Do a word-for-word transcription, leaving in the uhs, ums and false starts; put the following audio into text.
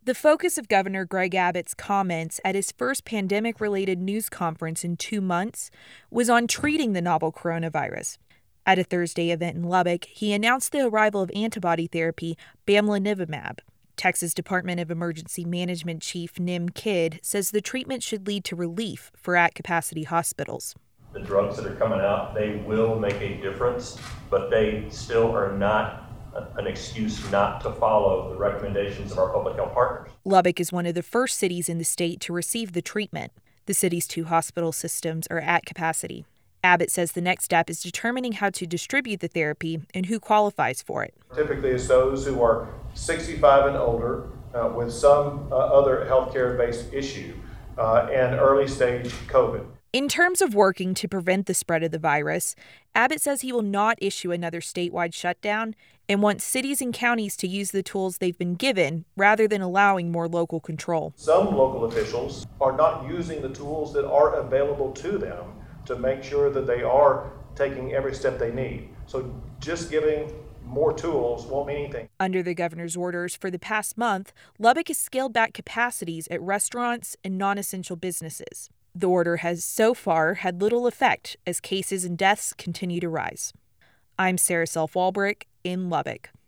The focus of Governor Greg Abbott's comments at his first pandemic-related news conference in two months was on treating the novel coronavirus. At a Thursday event in Lubbock, he announced the arrival of antibody therapy bamlanivimab. Texas Department of Emergency Management Chief Nim Kidd says the treatment should lead to relief for at-capacity hospitals. The drugs that are coming out, they will make a difference, but they still are not an excuse not to follow the recommendations of our public health partners. Lubbock is one of the first cities in the state to receive the treatment. The city's two hospital systems are at capacity. Abbott says the next step is determining how to distribute the therapy and who qualifies for it. Typically, it's those who are sixty-five and older uh, with some uh, other healthcare-based issue uh, and early-stage COVID. In terms of working to prevent the spread of the virus, Abbott says he will not issue another statewide shutdown and wants cities and counties to use the tools they've been given rather than allowing more local control. Some local officials are not using the tools that are available to them to make sure that they are taking every step they need. So just giving more tools won't mean anything. Under the governor's orders for the past month, Lubbock has scaled back capacities at restaurants and non-essential businesses. The order has so far had little effect as cases and deaths continue to rise. I'm Sarah Self-Walbrick in Lubbock.